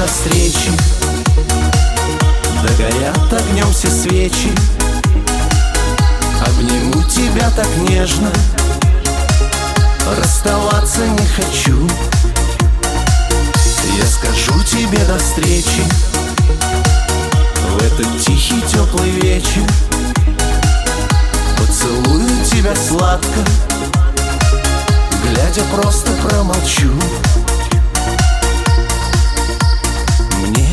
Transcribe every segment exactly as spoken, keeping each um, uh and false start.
до встречи. Догорят огнем все свечи. Обниму тебя так нежно, расставаться не хочу. Я скажу тебе до встречи в этот тихий теплый вечер. Поцелую тебя сладко, глядя просто промолчу. Мне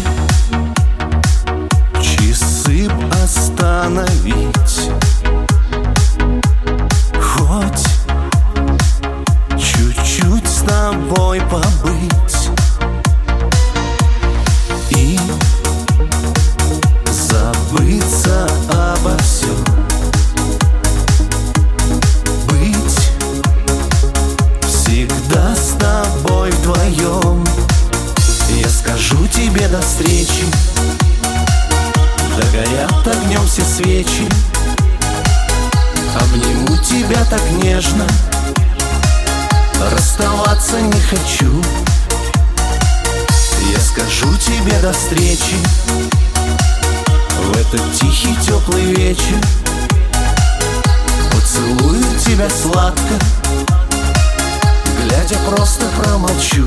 часы б остановить, хоть чуть-чуть с тобой побыть и забыться обо всем. Быть всегда с тобой вдвоем. Я скажу тебе до встречи. Догорят огнем все свечи. Обниму тебя так нежно, расставаться не хочу. Я скажу тебе до встречи в этот тихий теплый вечер. Поцелую тебя сладко, глядя просто промолчу.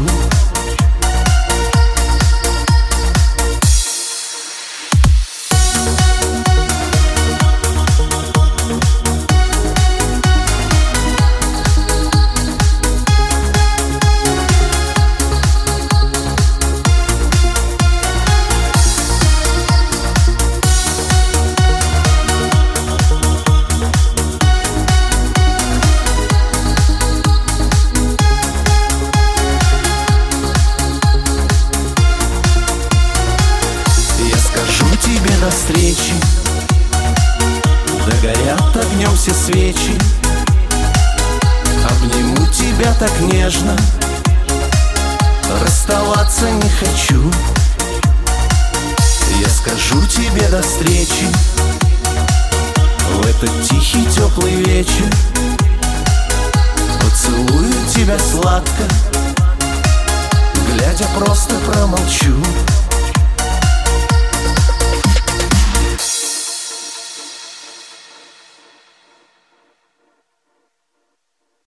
Тебе до встречи. Догорят огнем все свечи. Обниму тебя так нежно, расставаться не хочу. Я скажу тебе до встречи в этот тихий теплый вечер. Поцелую тебя сладко, глядя просто промолчу.